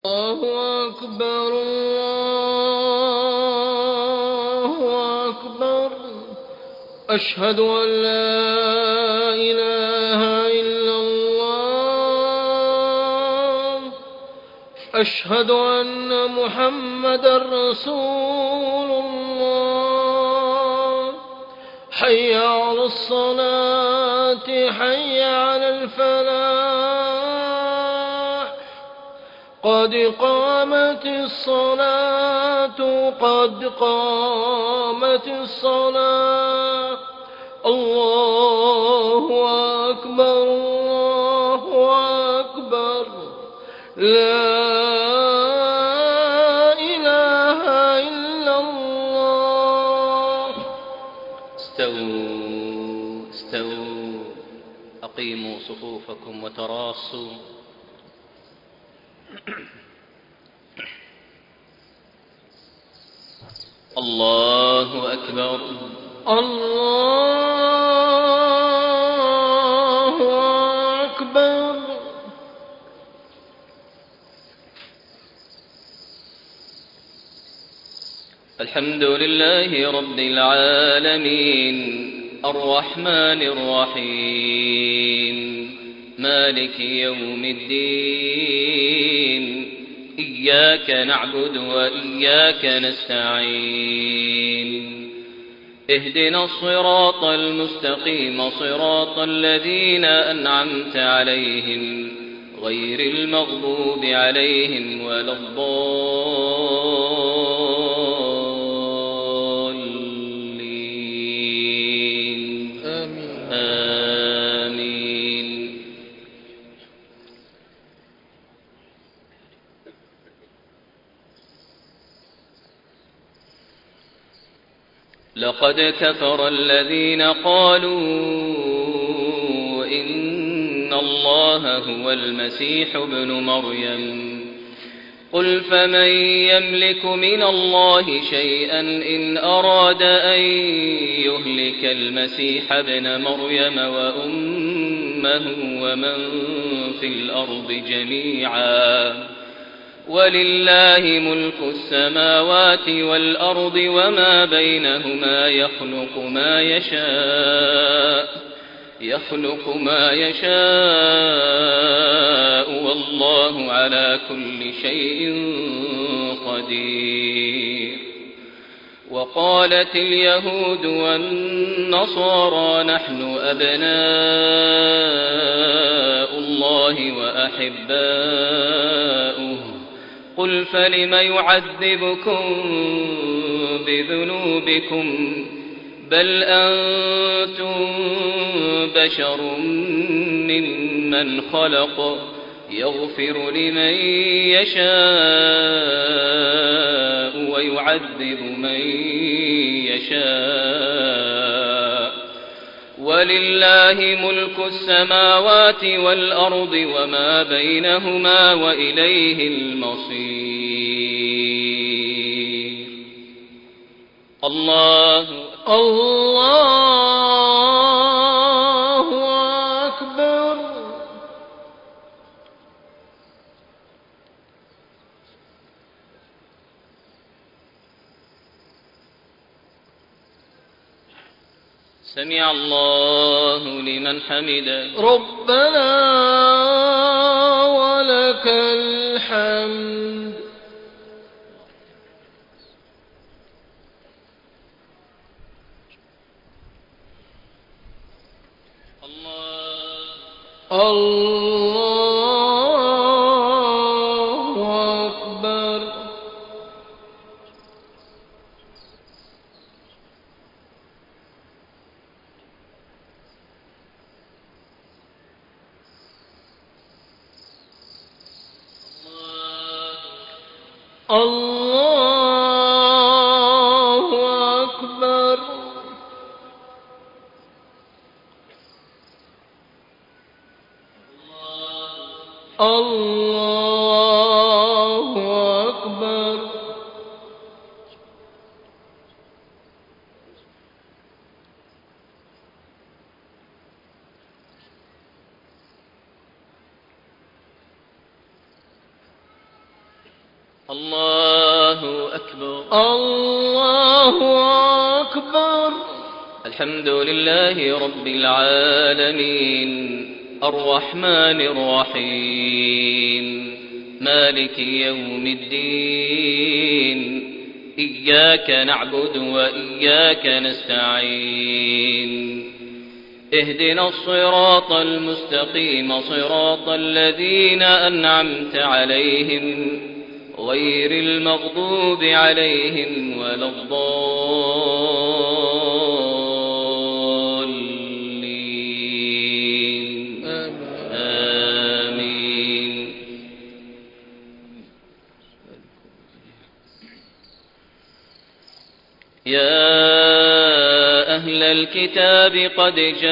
الله أكبر الله أكبر. أشهد أن لا إله إلا الله. أشهد أن محمدا رسول الله. حي على الصلاة حي على الفلاح. قد قامت الصلاة قد قامت الصلاة. الله أكبر الله أكبر. لا إله إلا الله. استووا استووا، أقيموا صفوفكم وتراصوا. الله أكبر الله أكبر. الحمد لله رب العالمين الرحمن الرحيم مالك يوم الدين. إياك نعبد وإياك نستعين. اهدنا الصراط المستقيم صراط الذين أنعمت عليهم غير المغضوب عليهم ولا الضالين. آمين. لقد كفر الذين قالوا إن الله هو المسيح ابن مريم. قل فمن يملك من الله شيئا إن أراد أن يهلك المسيح ابن مريم وأمه ومن في الأرض جميعا. ولله ملك السماوات والأرض وما بينهما يخلق ما يشاء والله على كل شيء قدير. وقالت اليهود والنصارى نحن أبناء الله وأحباؤه. قل فلم يعذبكم بذنوبكم بل أنتم بشر ممن خلق يغفر لمن يشاء ويعذب من يشاء. ولله ملك السماوات والأرض وما بينهما وإليه المصير. الله أكبر. سمع الله لمن حمده. ربنا ولك الحمد. الله أكبر. الله أكبر. الله أكبر. الله أكبر. الله أكبر. الحمد لله رب العالمين الرحمن الرحيم مالك يوم الدين إياك نعبد وإياك نستعين اهدنا الصراط المستقيم صراط الذين أنعمت عليهم غير المغضوب عليهم ولا الضالين آمين. يا أهل الكتاب قد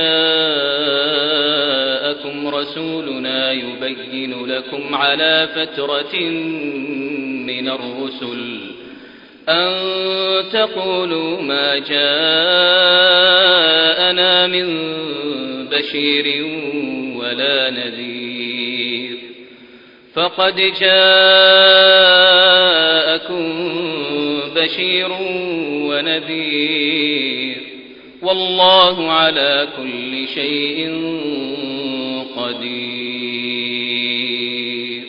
جاءكم رسولنا يبين لكم على فترة من الرسل أن تقولوا ما جاءنا من بشير ولا نذير فقد جاءكم بشير ونذير والله على كل شيء قدير.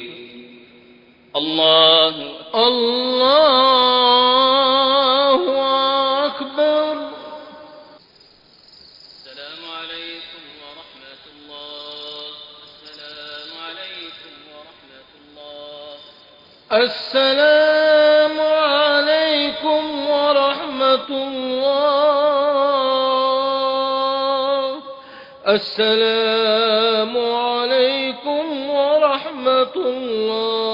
الله أكبر. السلام عليكم ورحمة الله. السلام عليكم ورحمة الله. السلام عليكم ورحمة الله. السلام عليكم ورحمة الله.